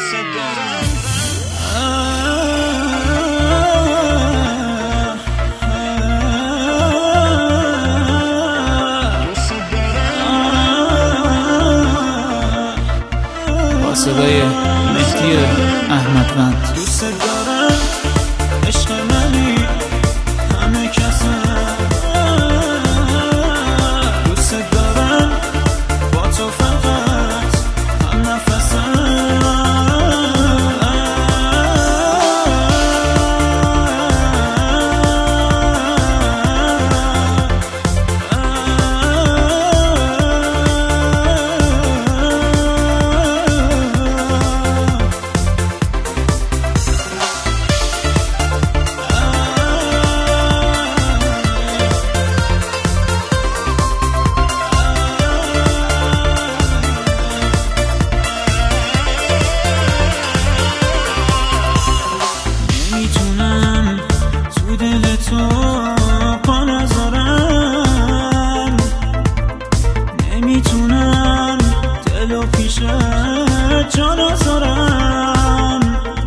صدای مهدی احمدوند. دوست دارم عشق منی همه کسم، دوست دارم با تو فقط هم نفسم. نمیتونم دلو پیشت جا نذارم،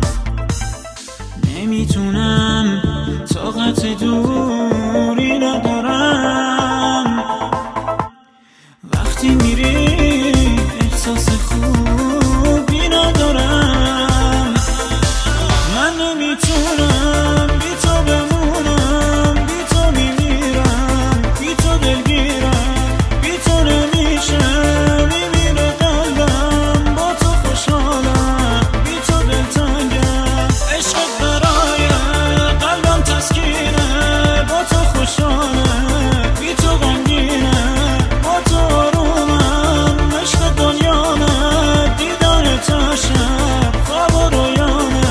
نمیتونم طاقت دوری ندارم. وقتی میری احساس خوبی ندارم. من نمیتونم بی تو بمونم، بی تو میمیرم، بی تو دلگیرم، بی تو نمیشه میمیره قلبم. با تو خوشحالم، بی تو دلتنگم، عشقت برای قلبم تسکینه. با تو خوشحالم، بی تو غمگینه، با تو آرومم، عشق دنیامه، دیدن تا شب خواب و رویامه.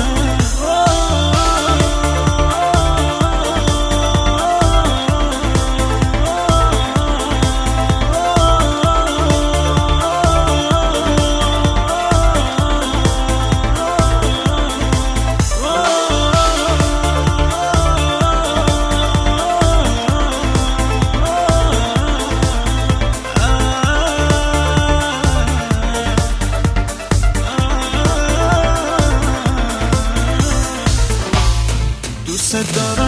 دوست دارم